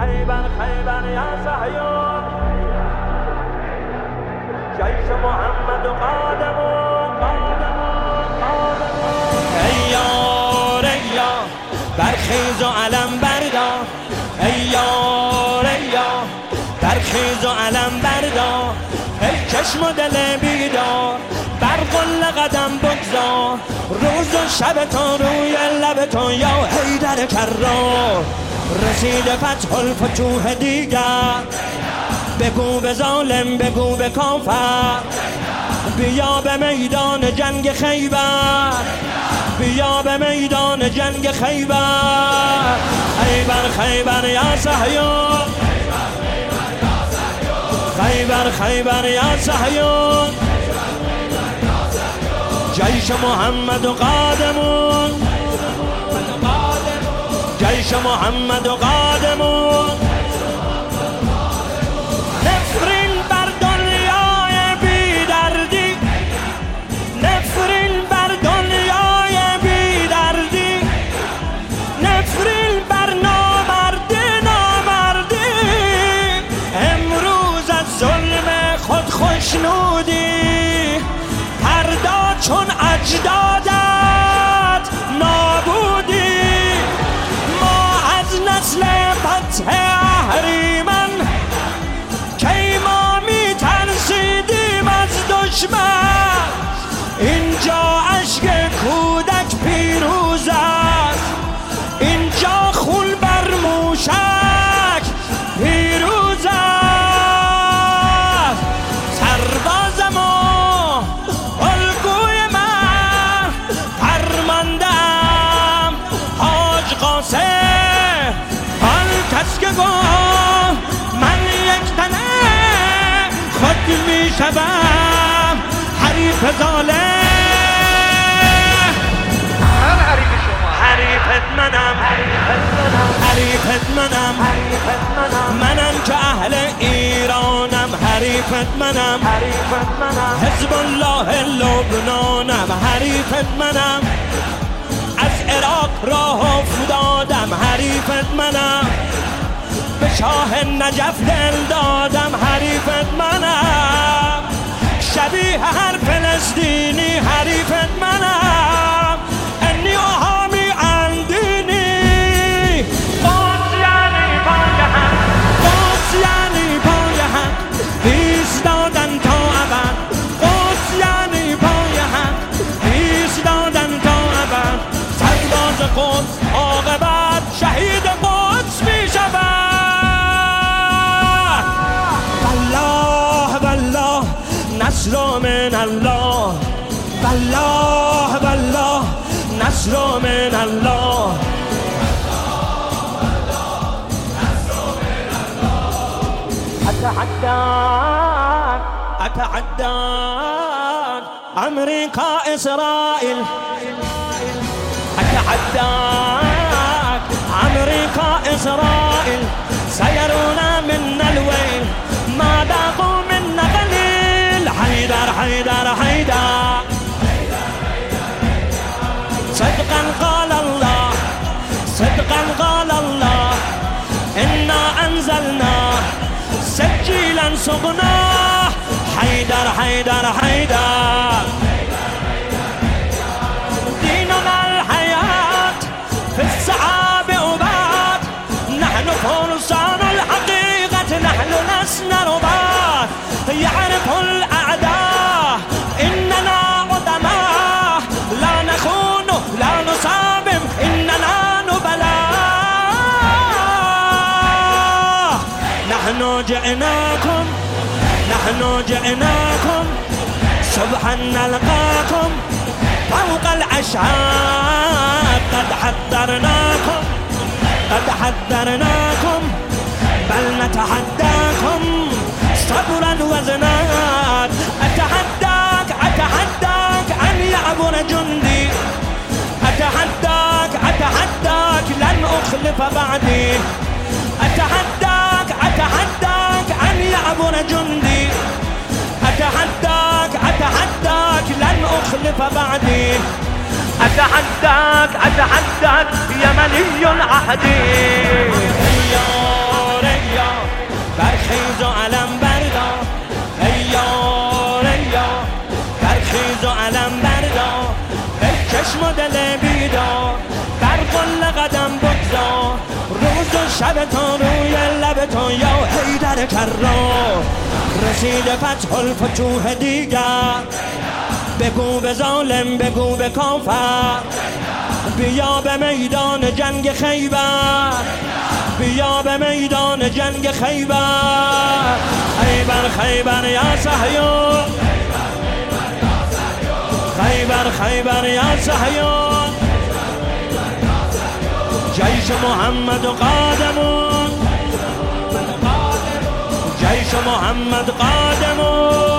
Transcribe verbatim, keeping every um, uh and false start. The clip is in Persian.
خیبر خیبر یا صهیون جیش محمد و قادم ای یار ای یار برخیز و علم بردار ای یار ای یار برخیز و علم بردار ای چشم و دل بیدار بر قل قدم بگذار روز و شب تو روی لب تو یا حیدر کرار رسید فتح الفتوح دیگر بگو به ظالم بگو به کافر بیا به میدان جنگ خیبر بیا به میدان جنگ خیبر خیبر خیبر یا صهیون خیبر خیبر یا صهیون جیش محمد و قادمون جیش محمد و قادمون نفرین بر دنیای بی دردی نفرین بر دنیای بی دردی نفرین بر نامردی نامردی امروز از ظلم خود خوشنودی پردا چون اجدادت نابودی ما از نسل فتح اهریمن کی ما می ترسیدیم از دشمن اینجا اشک کودک پیروز است اینجا خون بر موشک پیروز است سرباز ما الگوی من پرماندم حاج قاسم آن کس که گفت من یک تنه خود می شدم حریف ظالم من حریف شما حریفت منم حریفت منم منم که اهل ایرانم حریفت منم حزب الله لبنانم حریفت منم از عراق راه افتادم حریفت منم به شاه نجف دل دادم حریفت منم شبیه هر فلسطینی حریفت منم انی احامی اندینی قدس یعنی پای هم قدس یعنی پای هم ایستادن تا ابد قدس یعنی پای هم ایستادن تا ابد سرباز قدس عاقبت شهید قدس می شود والله والله نصر من الله والله والله نصر من الله أتحداك أتحداك أمريكا إسرائيل أتحداك أمريكا إسرائيل سيرون منا الويل ما ذاقوا منا قليل حيدر حيدر حيدر صدقا قال الله صدقا قال الله إنا أنزلنا سجيلا سقناه حيدر حيدر حيدر ديننا الحياة في الصعاب أبات نحن فرسان الحقيقة نحن لسنا ربات يعرف الأعداء إننا قدماء لا نخون لا نصابم إننا نبلاء نحن جئناكم نحن جئناكم صبحا نلقاكم فوق الأشعاب قد حذرناكم قد حذرناكم بل نتحداكم صبرا وزناد أتحداك أتحداك أن يعبر جندي أتحداك أتحداك لن أخلف بعدي أتحداك أتحداك أن يعبر جندي أتحداك أتحداك لن أخلف بعدي أتحداك أتحداك يمني عهدي يا چشم و دل بیدار بر قله قدم بگذار روز و شب تا روی لب تو یا حیدر کرار رسیده فتح الفتوح دیگر بگو به ظالم بگو به کافر بیا به میدان جنگ خیبر بیا به میدان جنگ خیبر خیبر خیبر یا صهیون خیبر خیبر یا صهیون جیش محمد قادمون جیش محمد قادمون